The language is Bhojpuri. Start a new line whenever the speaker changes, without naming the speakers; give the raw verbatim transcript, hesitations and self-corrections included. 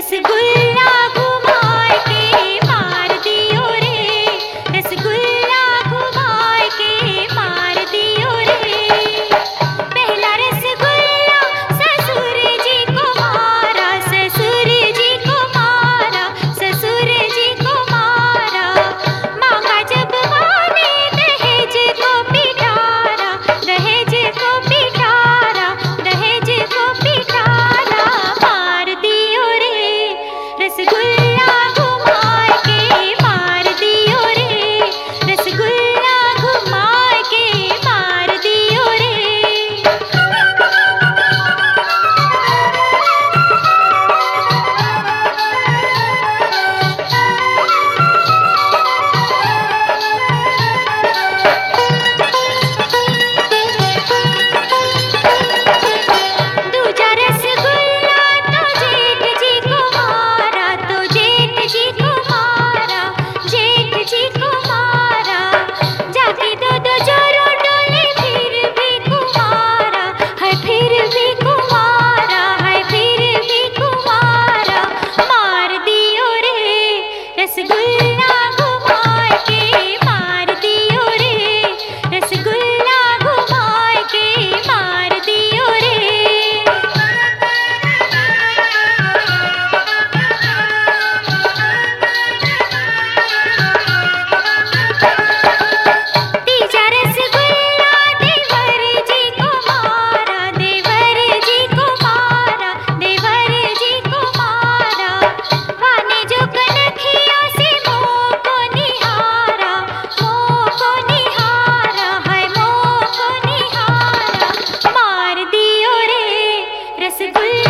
रसगुल्ला घुमाए के मार दियो रे, रसगुल्ला घुमाए के मार दियो रे। पहला रसगुल्ला ससुर जी को मारा, ससुर जी को मारा, ससुर जी को मारा। मांगा जब माने दहेज को पिटारा, दहेज को पिटारा, दहेज को पिटारा। मार दियो रे, रसगुल्ला घुमाए के मार दियो रे, रसगुल्ला घुमाए के मार दियो रे। दूजा रसगुल्ला तो जेठ जी को मारा, तो जेठ जी को मारा, जेठ जी को मारा। जाके दो दो जोरों डोले फिर भी कुमारा है, फिर भी कुमारा है, फिर भी कुमारा। मार दियो रे, रसगुल्ला घुमाए के मार दियो रे, रसगुल्ला घुमाए के मार दियो रे। तीजा रसगुल्ला देवर जी को मारा, देवर जी को मारा, देवर जी को मारा। खाने जो कनखिया से मुँह को निहारा, मुँह को निहारा है, मुँह को निहारा। मार दियो रे, रसगुल्ला